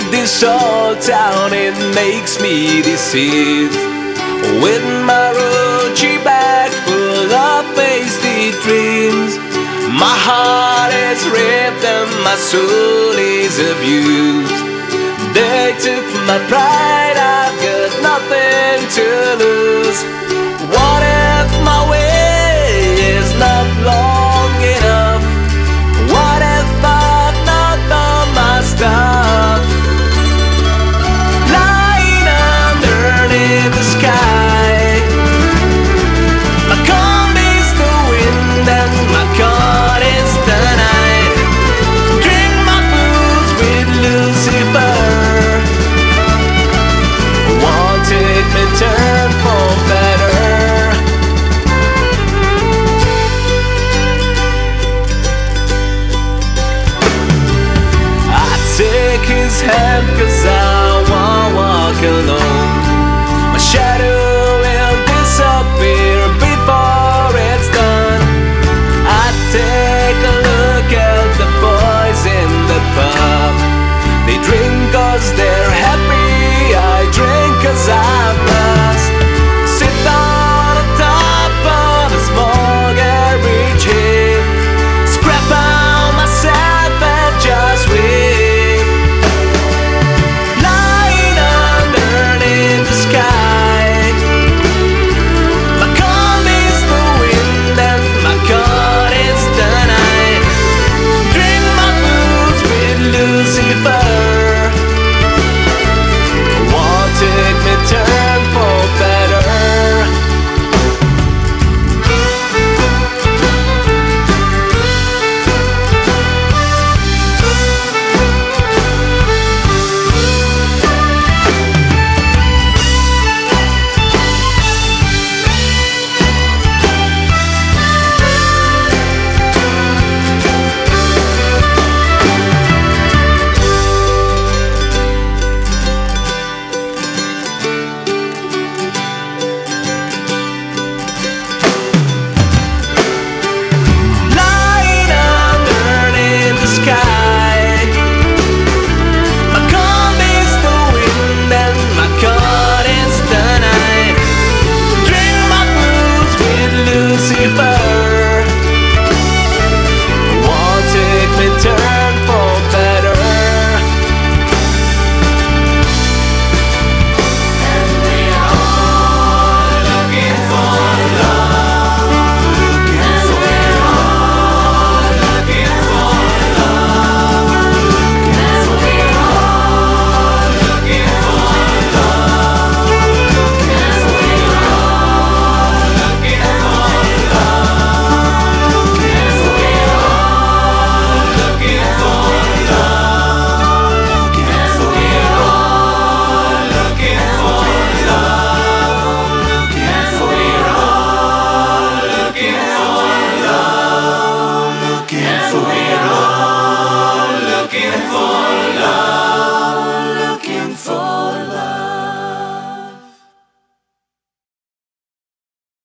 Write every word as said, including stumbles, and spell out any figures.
this old town, it makes me deceived. With my roochie bag full of hasty dreams, my heart is ripped and my soul is abused. They took my pride, I've got nothing to lose. What if my way is not long enough? What if I've not done my stuff? Lying underneath the sky, my comb is the wind and my gun is the night. Drink my booze with Lucifer, won't take me turn for better. I take his hand cause I won't walk alone. My shadow will disappear before it's done. I take a look at the boys in the pub. They drink cause they're